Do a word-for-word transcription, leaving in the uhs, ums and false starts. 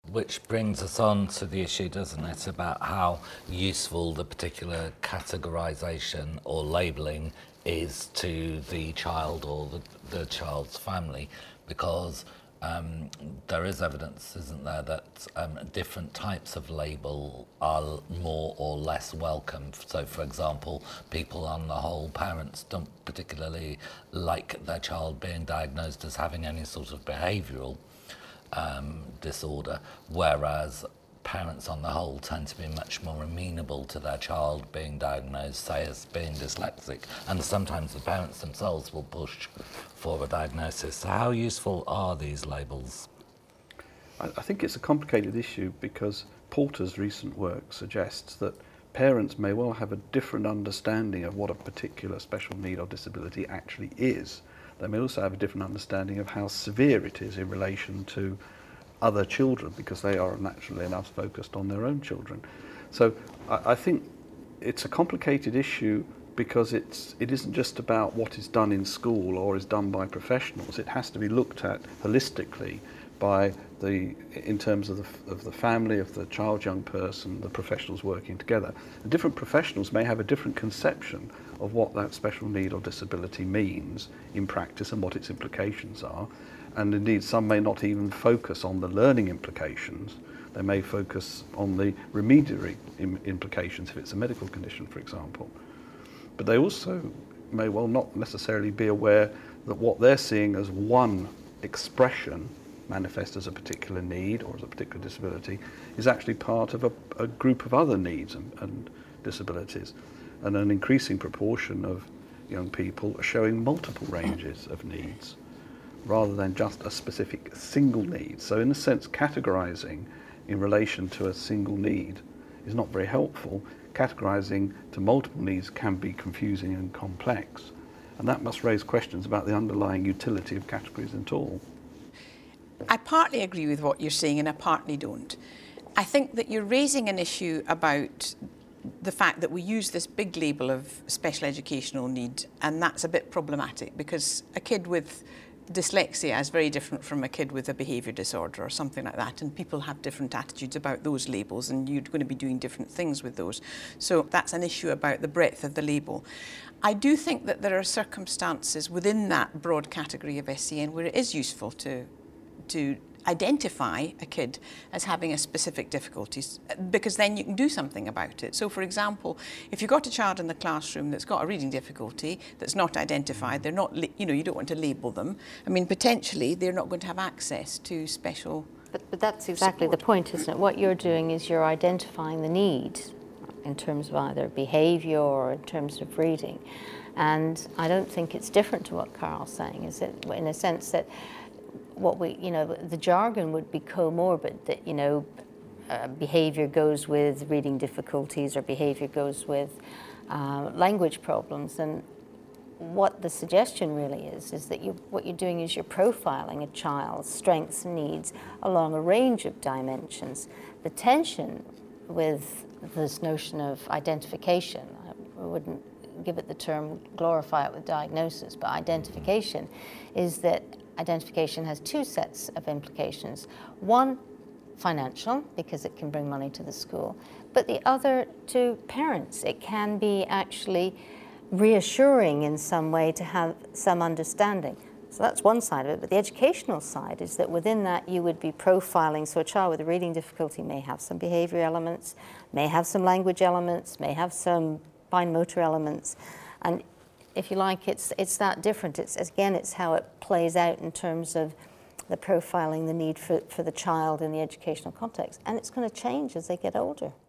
Which brings us on to the issue, doesn't it, about how useful the particular categorisation or labelling is to the child or the, the child's family, because um, there is evidence, isn't there, that um, different types of label are more or less welcome. So, for example, people on the whole, parents don't particularly like their child being diagnosed as having any sort of behavioural Um, disorder, whereas parents on the whole tend to be much more amenable to their child being diagnosed, say, as being dyslexic, and sometimes the parents themselves will push for a diagnosis. So how useful are these labels? I, I think it's a complicated issue because Porter's recent work suggests that parents may well have a different understanding of what a particular special need or disability actually is. They may also have a different understanding of how severe it is in relation to other children, because they are naturally enough focused on their own children. So I, I think it's a complicated issue because it's, it isn't just about what is done in school or is done by professionals. It has to be looked at holistically by the, in terms of the, of the family, of the child, young person, the professionals working together. And different professionals may have a different conception of what that special need or disability means in practice and what its implications are. And indeed, some may not even focus on the learning implications. They may focus on the remediary im implications if it's a medical condition, for example. But they also may well not necessarily be aware that what they're seeing as one expression manifest as a particular need or as a particular disability is actually part of a, a group of other needs and, and disabilities. And an increasing proportion of young people are showing multiple ranges of needs rather than just a specific single need. So in a sense, categorizing in relation to a single need is not very helpful. Categorizing to multiple needs can be confusing and complex. And that must raise questions about the underlying utility of categories at all. I partly agree with what you're saying and I partly don't. I think that you're raising an issue about the fact that we use this big label of special educational need, and that's a bit problematic because a kid with dyslexia is very different from a kid with a behaviour disorder or something like that, and people have different attitudes about those labels and you're going to be doing different things with those. So that's an issue about the breadth of the label. I do think that there are circumstances within that broad category of S E N where it is useful to to identify a kid as having a specific difficulties, because then you can do something about it. So for example, if you've got a child in the classroom that's got a reading difficulty that's not identified, they're not, you know, you don't want to label them. I mean, potentially they're not going to have access to special But, but that's exactly support. the point, isn't it? What you're doing is you're identifying the need in terms of either behaviour or in terms of reading. And I don't think it's different to what Carol's saying, is it, in a sense that what we, you know, the jargon would be comorbid, that, you know, uh, behaviour goes with reading difficulties or behaviour goes with uh, language problems. And what the suggestion really is, is that you, what you're doing is you're profiling a child's strengths and needs along a range of dimensions. The tension with this notion of identification, I wouldn't give it the term, glorify it with diagnosis, but identification is that identification has two sets of implications. One, financial, because it can bring money to the school, but the other to parents. It can be actually reassuring in some way to have some understanding. So that's one side of it, but the educational side is that within that you would be profiling, so a child with a reading difficulty may have some behavior elements, may have some language elements, may have some fine motor elements, and if you like, it's, it's that different. It's, again, it's how it plays out in terms of the profiling, the need for, for the child in the educational context. And it's going to change as they get older.